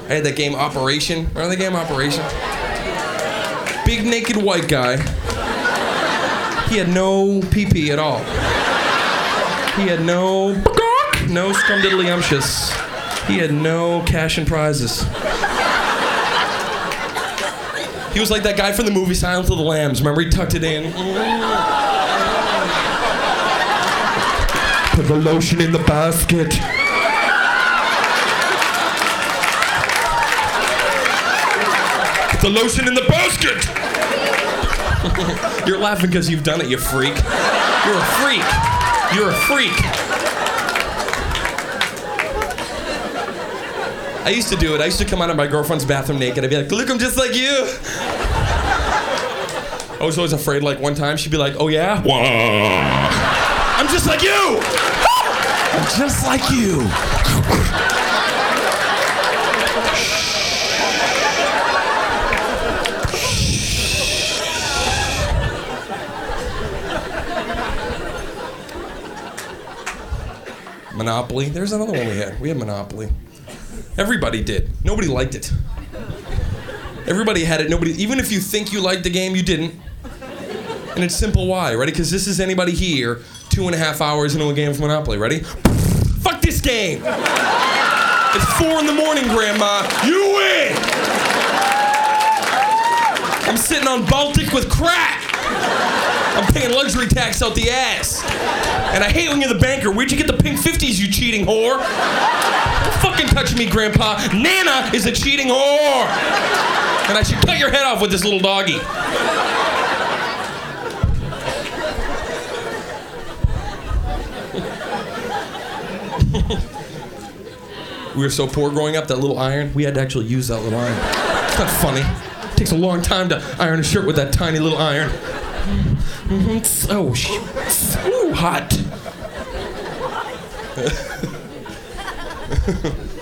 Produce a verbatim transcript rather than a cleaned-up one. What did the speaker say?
I had that game Operation. Remember the game Operation? Big naked white guy. He had no pee-pee at all. He had no... No scrumdiddlyumptious. He had no cash and prizes. He was like that guy from the movie Silence of the Lambs. Remember, he tucked it in. Put the lotion in the basket. Put the lotion in the basket. You're laughing because you've done it, you freak. You're a freak. You're a freak. I used to do it. I used to come out of my girlfriend's bathroom naked. I'd be like, look, I'm just like you. I was always afraid, like, one time she'd be like, oh, yeah? Whoa. I'm just like you. I'm just like you. Monopoly. There's another one we had. We had Monopoly. Everybody did. Nobody liked it. Everybody had it. Nobody. Even if you think you liked the game, you didn't. And it's simple why. Ready? Because this is anybody here two and a half hours into a game of Monopoly. Ready? Fuck this game. It's four in the morning, Grandma. You win. I'm sitting on Baltic with crack. I'm paying luxury tax out the ass. And I hate when you're the banker. Where'd you get the pink fifties, you cheating whore? Don't fucking touch me, Grandpa. Nana is a cheating whore. And I should cut your head off with this little doggy. We were so poor growing up, that little iron, we had to actually use that little iron. It's not funny. It takes a long time to iron a shirt with that tiny little iron. Mm-hmm. It's so, so hot.